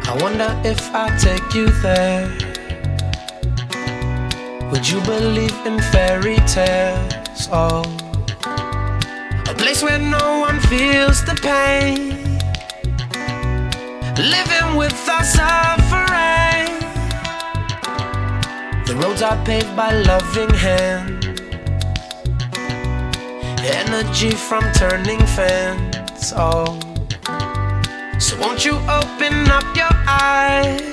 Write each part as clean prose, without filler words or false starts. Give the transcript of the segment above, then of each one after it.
I wonder if I take you there, would you believe in fairy tales? Oh, a place where no one feels the pain, living without suffering. The roads are paved by loving hands, energy from turning fans. Oh, so won't you open up your eyes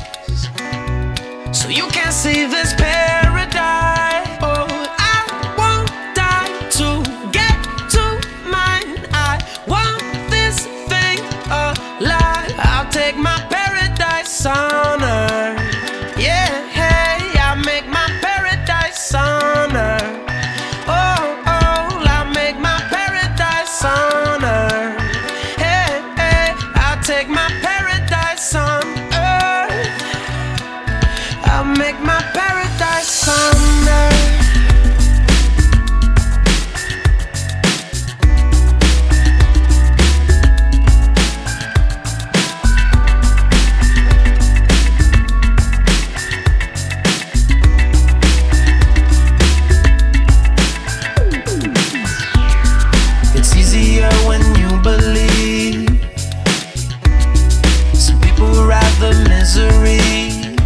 so you can see this paradise? Oh, I won't die to get to mine. I want this thing alive. I'll take my paradise on earth. Yeah, hey, I'll make my paradise on earth. Oh, oh, I'll make my paradise on earth. Hey, hey, I'll take my paradise on earth. I'll make my paradise on earth. It's easier when you believe. Some people rather misery.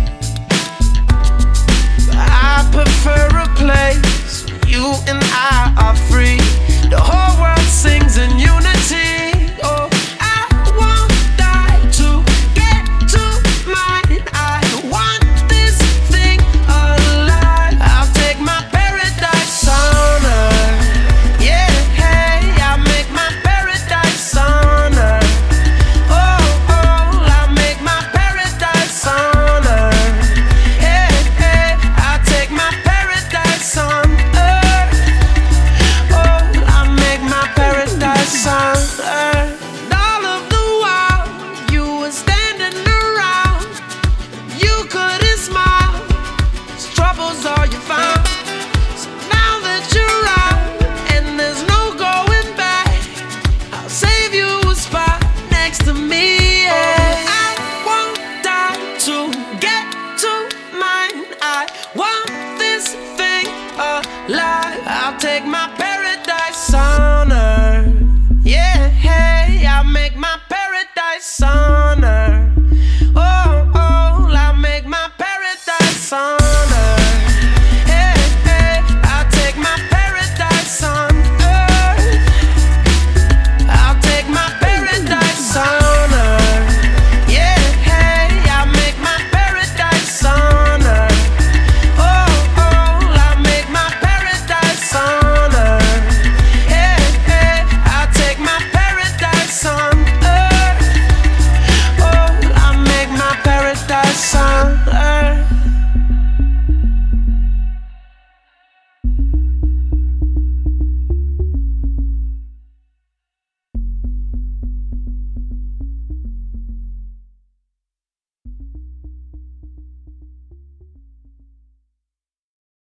I prefer a place where you and I are free. The whole world sings in unity. Oh, I won't die to get to mine. I want this thing alive. I'll take my paradise on earth. Yeah, hey, I'll make my paradise on earth. Oh, oh, I'll make my paradise on earth. Hey, hey, I'll take my paradise on earth. Oh, I'll make my paradise on earth. And all of the while you were standing around, you couldn't smile. 'Cause trouble's all you found. So now that you're out and there's no going back, I'll save you a spot next to me. Yeah. I won't die to get to mine. I want this